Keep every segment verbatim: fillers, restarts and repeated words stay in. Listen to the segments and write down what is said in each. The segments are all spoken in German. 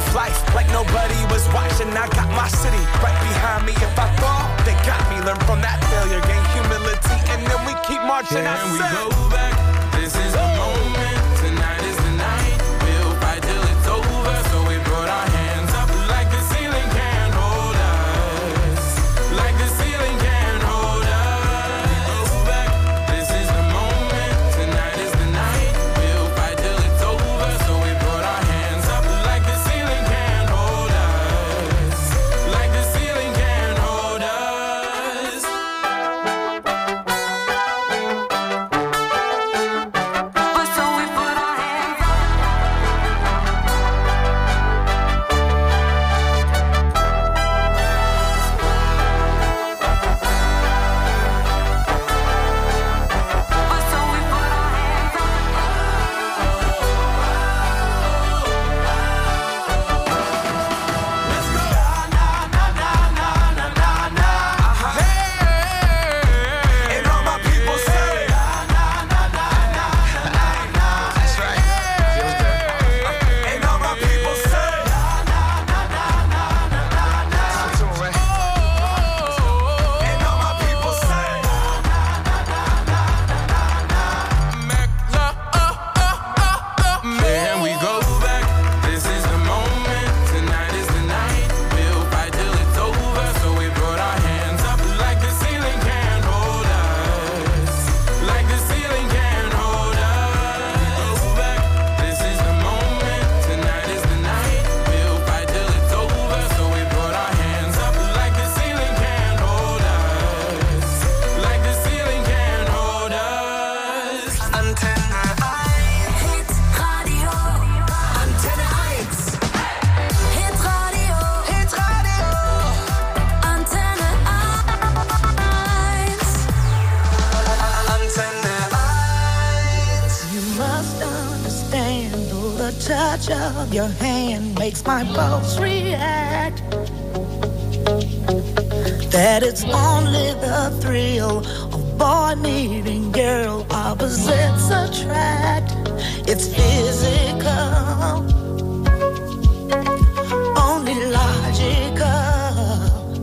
life like nobody was watching. I got my city right behind me. If I fall, they got me. Learn from that failure, gain humility, and then we keep marching. Can I we said, go back? This is the moment. Tonight is the night. We'll fight till it's over. So we brought our hands up like the ceiling can't hold us. Like the ceiling can't hold us. Go back. This is the moment. Tonight is the night. We'll fight till it's over. So we brought our hands up like the ceiling can't hold us. Like the ceiling can't hold us. So we put our hands up. So we put our hands up. and all my people say, that's right. And all my people say, and all my people say, Can we go back? This is the moment. Tonight is the night. We'll fight till it's over. So we brought our hands up like the ceiling can't hold us. Like the ceiling can't hold us. Go back. This is the moment. Tonight is the night. We'll fight till it's over. So we brought our hands up like the ceiling can't hold us. Like the ceiling can't hold us. Antenne Hit Radio. Antenne eins. Hit Radio. Hit Radio. Antenne eins. Antenne eins. You must understand, though the touch of your hand makes my pulse react, that it's only the thrill of boy meeting girl, opposites attract. It's physical, only logical.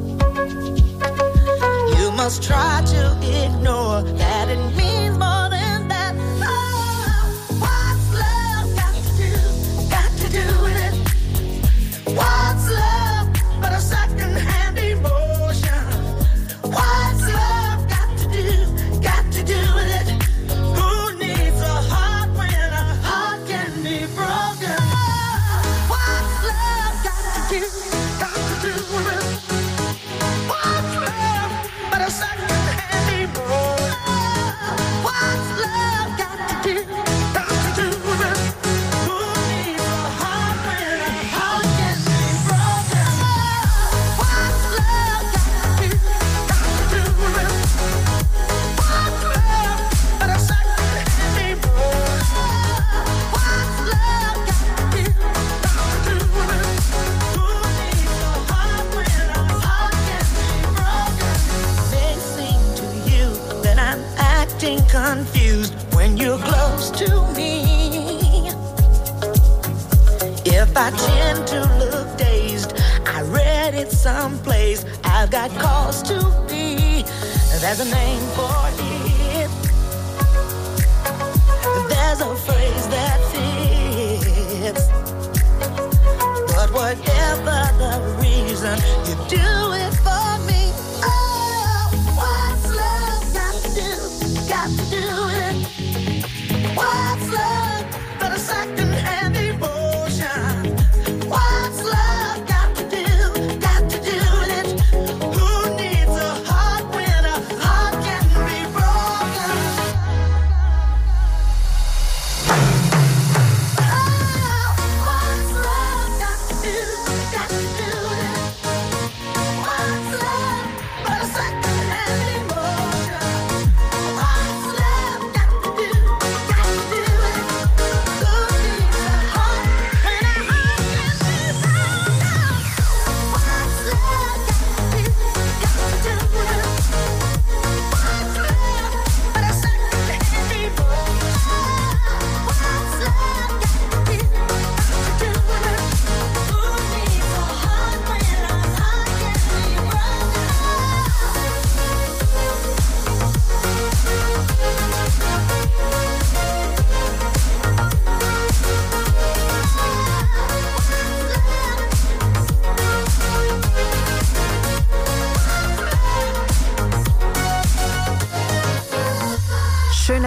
You must try to ignore that it means more than that. Oh, what's love got to do, got to do with it? What's love but a second-hand emotion? What's love got to do, got to do with it? Who needs a heart when a heart can be broken? What's love got to do, got to do with it? What's love but a second-hand emotion? What's love got to do, got to do with it? Who needs a heart when a heart can be broken? What's love got to do, got to do with it? What's love but a second-hand emotion? What's love got to do, got to do with it? Who needs a heart when a heart can be broken? May seem to you that I'm acting confused when you're close to me. If I tend to look dazed, I read it someplace. I've got cause to be. There's a name for it. There's a phrase that fits. But whatever the reason, you do it for me. Oh, what's love got to do, got to do with it? What's love but a second-hand emotion? What's love got to do, got to do with it? Who needs a heart when a heart can be broken? Oh, what's love got to do, got to do with it? What's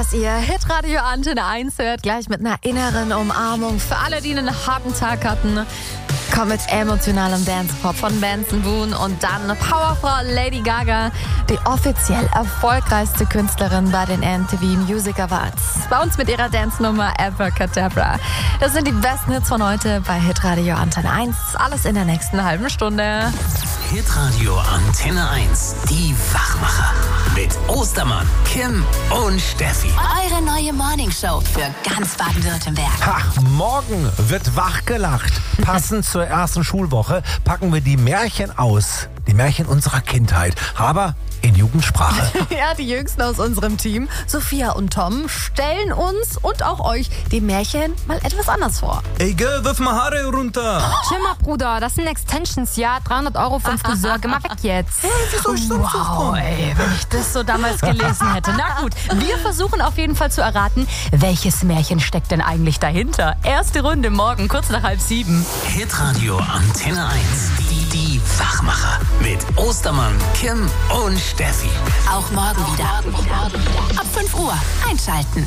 dass ihr Hitradio Antenne eins hört, gleich mit einer inneren Umarmung. Für alle, die einen harten Tag hatten, kommt mit emotionalem Dance-Pop von Benson Boone und dann Powerfrau Lady Gaga, die offiziell erfolgreichste Künstlerin bei den M T V Music Awards. Bei uns mit ihrer Dance-Nummer Abracadabra. Das sind die besten Hits von heute bei Hitradio Antenne eins. Alles in der nächsten halben Stunde. Hitradio Antenne eins, die Wachmacher. Mit Ostermann, Kim und Steffi. Eure neue Morningshow für ganz Baden-Württemberg. Ha, morgen wird wachgelacht. Passend zur ersten Schulwoche packen wir die Märchen aus. Die Märchen unserer Kindheit. Aber in Jugendsprache. Ja, die Jüngsten aus unserem Team, Sophia und Tom, stellen uns und auch euch die Märchen mal etwas anders vor. Ey, gell, wirf mal Haare runter. Chill mal, Bruder, das sind Extensions, ja? dreihundert Euro vom Friseur, geh mal weg jetzt. Hey, wieso ich sonst Wow, ey, wenn ich das so damals gelesen hätte. Na gut, wir versuchen auf jeden Fall zu erraten, welches Märchen steckt denn eigentlich dahinter. Erste Runde morgen, kurz nach halb sieben. Hitradio Antenne eins, die, die Wachmacher. Mit Ostermann, Kim und Steffi. Auch morgen wieder. Ab fünf Uhr einschalten.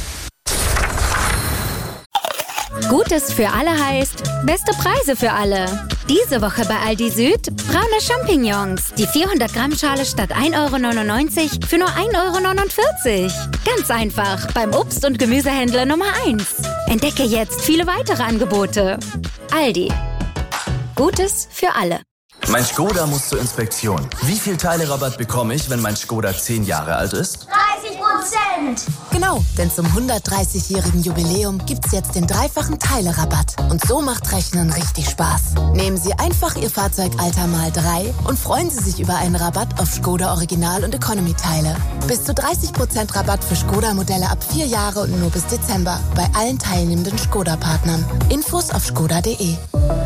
Gutes für alle heißt, beste Preise für alle. Diese Woche bei Aldi Süd, braune Champignons. Die vierhundert Gramm Schale statt ein Euro neunundneunzig für nur ein Euro neunundvierzig. Ganz einfach beim Obst- und Gemüsehändler Nummer eins. Entdecke jetzt viele weitere Angebote. Aldi. Gutes für alle. Mein Skoda muss zur Inspektion. Wie viel Teilerabatt bekomme ich, wenn mein Skoda zehn Jahre alt ist? dreißig Prozent! Genau, denn zum hundertdreißigjährigen Jubiläum gibt's jetzt den dreifachen Teilerabatt. Und so macht Rechnen richtig Spaß. Nehmen Sie einfach Ihr Fahrzeugalter mal drei und freuen Sie sich über einen Rabatt auf Skoda Original- und Economy-Teile. Bis zu dreißig Prozent Rabatt für Skoda-Modelle ab vier Jahre und nur bis Dezember bei allen teilnehmenden Skoda-Partnern. Infos auf skoda punkt de.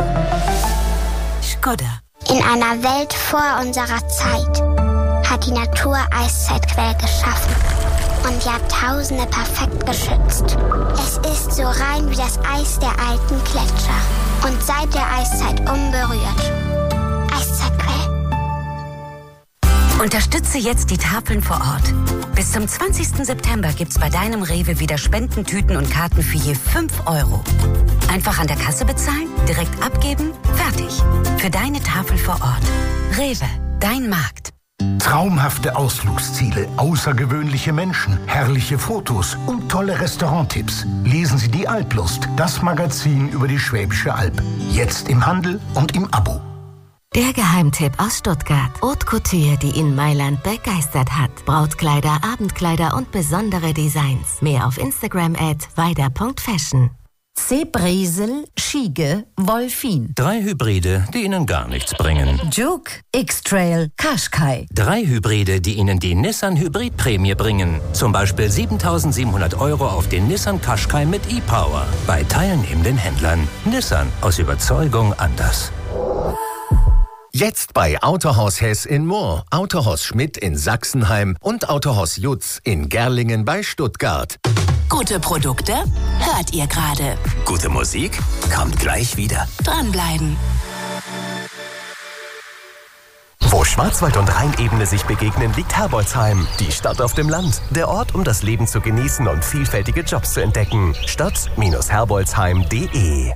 Skoda. In einer Welt vor unserer Zeit hat die Natur Eiszeitquellen geschaffen und Jahrtausende perfekt geschützt. Es ist so rein wie das Eis der alten Gletscher und seit der Eiszeit unberührt. Eiszeitquellen. Unterstütze jetzt die Tafeln vor Ort. Bis zum zwanzigsten September gibt's bei deinem Rewe wieder Spendentüten und Karten für je fünf Euro. Einfach an der Kasse bezahlen, direkt abgeben, fertig. Für deine Tafel vor Ort. Rewe, dein Markt. Traumhafte Ausflugsziele, außergewöhnliche Menschen, herrliche Fotos und tolle Restauranttipps. Lesen Sie die Alplust, das Magazin über die Schwäbische Alb. Jetzt im Handel und im Abo. Der Geheimtipp aus Stuttgart. Haute Couture, die in Mailand begeistert hat. Brautkleider, Abendkleider und besondere Designs. Mehr auf Instagram at weider punkt fashion. C-Bresel, Schiege, Wolfin. Drei Hybride, die Ihnen gar nichts bringen. Juke, X-Trail, Qashqai. Drei Hybride, die Ihnen die Nissan Hybrid-Prämie bringen. Zum Beispiel siebentausendsiebenhundert Euro auf den Nissan Qashqai mit E-Power. Bei teilnehmenden Händlern. Nissan, aus Überzeugung anders. Jetzt bei Autohaus Hess in Moor, Autohaus Schmidt in Sachsenheim und Autohaus Jutz in Gerlingen bei Stuttgart. Gute Produkte hört ihr gerade. Gute Musik kommt gleich wieder. Dranbleiben. Wo Schwarzwald und Rheinebene sich begegnen, liegt Herbolzheim, die Stadt auf dem Land. Der Ort, um das Leben zu genießen und vielfältige Jobs zu entdecken. Stadt Herbolzheim punkt de.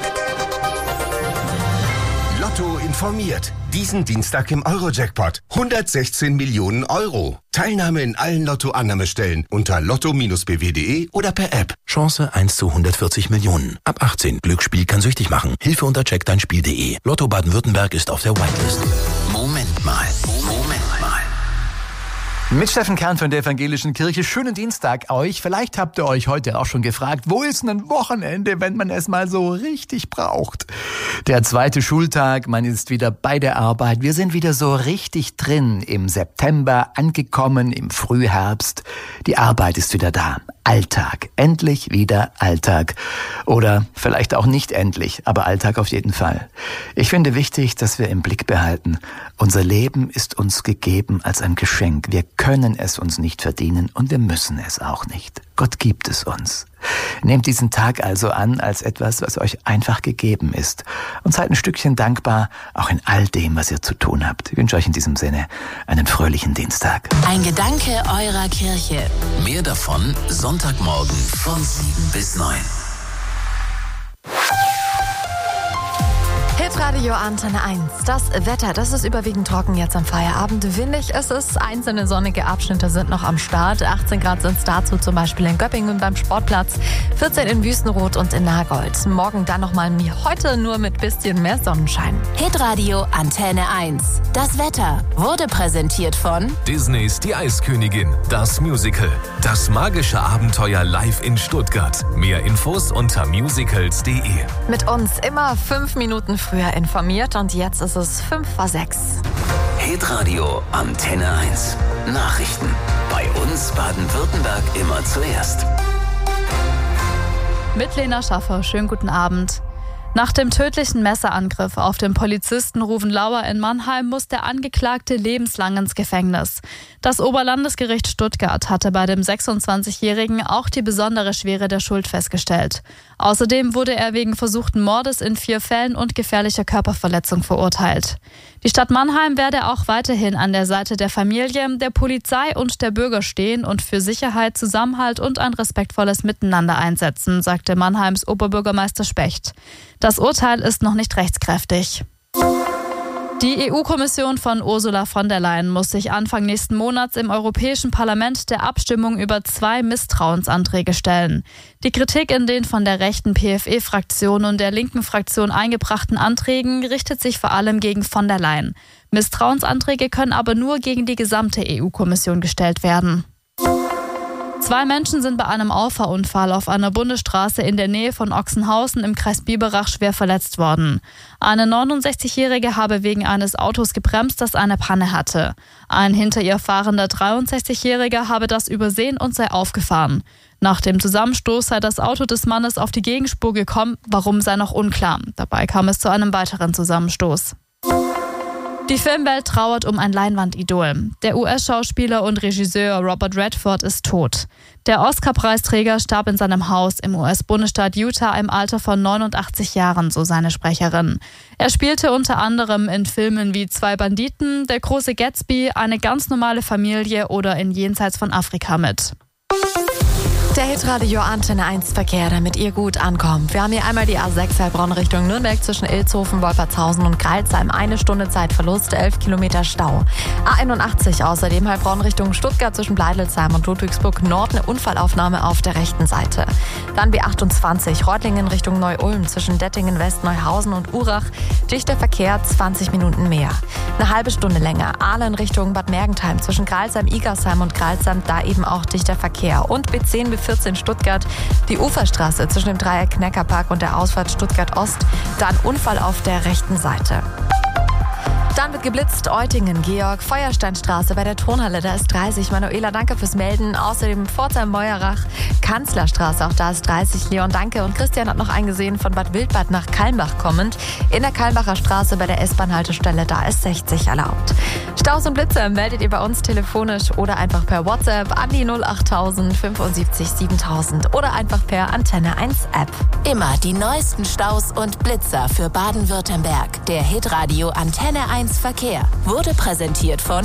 Lotto informiert. Diesen Dienstag im Euro-Jackpot. hundertsechzehn Millionen Euro. Teilnahme in allen Lotto-Annahmestellen unter lotto b w punkt de oder per App. Chance eins zu hundertvierzig Millionen. Ab achtzehn. Glücksspiel kann süchtig machen. Hilfe unter check dein spiel punkt de. Lotto Baden-Württemberg ist auf der Whitelist. Moment mal. Moment mal. Mit Steffen Kern von der Evangelischen Kirche. Schönen Dienstag euch. Vielleicht habt ihr euch heute auch schon gefragt, wo ist ein Wochenende, wenn man es mal so richtig braucht? Der zweite Schultag, man ist wieder bei der Arbeit. Wir sind wieder so richtig drin im September, angekommen im Frühherbst. Die Arbeit ist wieder da. Alltag. Endlich wieder Alltag. Oder vielleicht auch nicht endlich, aber Alltag auf jeden Fall. Ich finde wichtig, dass wir im Blick behalten, unser Leben ist uns gegeben als ein Geschenk. Wir können es uns nicht verdienen und wir müssen es auch nicht. Gott gibt es uns. Nehmt diesen Tag also an als etwas, was euch einfach gegeben ist. Und seid ein Stückchen dankbar, auch in all dem, was ihr zu tun habt. Ich wünsche euch in diesem Sinne einen fröhlichen Dienstag. Ein Gedanke eurer Kirche. Mehr davon Sonntagmorgen von sieben bis neun. Hitradio Antenne eins. Das Wetter, das ist überwiegend trocken jetzt am Feierabend. Windig ist es, einzelne sonnige Abschnitte sind noch am Start. achtzehn Grad sind es dazu zum Beispiel in Göppingen beim Sportplatz, vierzehn in Wüstenrot und in Nagold. Morgen dann nochmal wie heute, nur mit bisschen mehr Sonnenschein. Hitradio Antenne eins. Das Wetter wurde präsentiert von Disneys Die Eiskönigin, das Musical. Das magische Abenteuer live in Stuttgart. Mehr Infos unter musicals punkt de. Mit uns immer fünf Minuten früher informiert und jetzt ist es fünf vor sechs. Hitradio Antenne eins. Nachrichten. Bei uns Baden-Württemberg immer zuerst. Mit Lena Schaffer, schönen guten Abend. Nach dem tödlichen Messerangriff auf den Polizisten Ruven Lauer in Mannheim muss der Angeklagte lebenslang ins Gefängnis. Das Oberlandesgericht Stuttgart hatte bei dem sechsundzwanzigjährigen auch die besondere Schwere der Schuld festgestellt. Außerdem wurde er wegen versuchten Mordes in vier Fällen und gefährlicher Körperverletzung verurteilt. Die Stadt Mannheim werde auch weiterhin an der Seite der Familie, der Polizei und der Bürger stehen und für Sicherheit, Zusammenhalt und ein respektvolles Miteinander einsetzen, sagte Mannheims Oberbürgermeister Specht. Das Urteil ist noch nicht rechtskräftig. Die E U-Kommission von Ursula von der Leyen muss sich Anfang nächsten Monats im Europäischen Parlament der Abstimmung über zwei Misstrauensanträge stellen. Die Kritik in den von der rechten P F E-Fraktion und der linken Fraktion eingebrachten Anträgen richtet sich vor allem gegen von der Leyen. Misstrauensanträge können aber nur gegen die gesamte E U-Kommission gestellt werden. Zwei Menschen sind bei einem Auffahrunfall auf einer Bundesstraße in der Nähe von Ochsenhausen im Kreis Biberach schwer verletzt worden. Eine neunundsechzigjährige habe wegen eines Autos gebremst, das eine Panne hatte. Ein hinter ihr fahrender dreiundsechzigjähriger habe das übersehen und sei aufgefahren. Nach dem Zusammenstoß sei das Auto des Mannes auf die Gegenspur gekommen, warum sei noch unklar. Dabei kam es zu einem weiteren Zusammenstoß. Die Filmwelt trauert um ein Leinwandidol. Der U S-Schauspieler und Regisseur Robert Redford ist tot. Der Oscar-Preisträger starb in seinem Haus im U S-Bundesstaat Utah im Alter von neunundachtzig Jahren, so seine Sprecherin. Er spielte unter anderem in Filmen wie Zwei Banditen, Der große Gatsby, Eine ganz normale Familie oder in Jenseits von Afrika mit. Der Hitradio Antenne eins Verkehr, damit ihr gut ankommt. Wir haben hier einmal die A sechs Heilbronn Richtung Nürnberg zwischen Ilzhofen, Wolpertshausen und Greilsheim. Eine Stunde Zeitverlust, elf Kilometer Stau. A einundachtzig außerdem Heilbronn Richtung Stuttgart zwischen Bleidelsheim und Ludwigsburg Nord eine Unfallaufnahme auf der rechten Seite. Dann B achtundzwanzig Reutlingen Richtung Neu-Ulm zwischen Dettingen West, Neuhausen und Urach. Dichter Verkehr, zwanzig Minuten mehr. Eine halbe Stunde länger. Aalen Richtung Bad Mergentheim zwischen Greilsheim, Igersheim und Greilsheim, da eben auch dichter Verkehr. Und B zehn bis vierzehn Stuttgart, die Uferstraße zwischen dem Dreieck Neckarpark und der Ausfahrt Stuttgart Ost, dann Unfall auf der rechten Seite. Dann wird geblitzt, Eutingen, Georg, Feuersteinstraße bei der Turnhalle, da ist dreißig. Manuela, danke fürs Melden. Außerdem Pforzheim, Meuerach, Kanzlerstraße, auch da ist dreißig. Leon, danke. Und Christian hat noch eingesehen, von Bad Wildbad nach Kalmbach kommend. In der Kalmbacher Straße bei der S-Bahn-Haltestelle, da ist sechzig erlaubt. Staus und Blitze meldet ihr bei uns telefonisch oder einfach per WhatsApp an die null achttausend fünfundsiebzig siebentausend oder einfach per Antenne eins App. Immer die neuesten Staus und Blitzer für Baden-Württemberg. Der Hitradio Antenne eins Verkehr wurde präsentiert von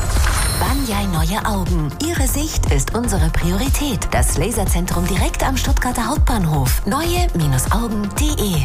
Banyai Neue Augen. Ihre Sicht ist unsere Priorität. Das Laserzentrum direkt am Stuttgarter Hauptbahnhof. neue Augen punkt de.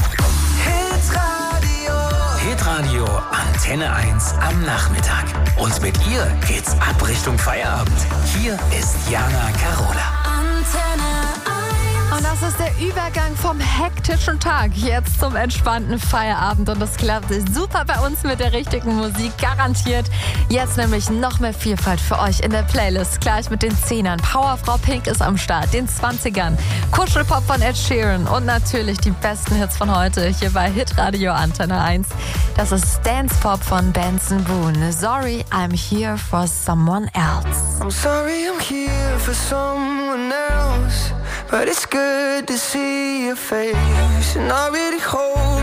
Hitradio Antenne eins am Nachmittag. Und mit ihr geht's ab Richtung Feierabend. Hier ist Jana Carola. Und das ist der Übergang vom hektischen Tag jetzt zum entspannten Feierabend. Und das klappt super bei uns mit der richtigen Musik, garantiert. Jetzt nämlich noch mehr Vielfalt für euch in der Playlist. Gleich mit den Zehnern. Powerfrau Pink ist am Start, den Zwanzigern. Kuschelpop von Ed Sheeran und natürlich die besten Hits von heute hier bei Hitradio Antenne eins. Das ist Dance Pop von Benson Boone. Sorry, I'm here for someone else. I'm sorry I'm here for someone else, but it's good to see your face and I really hope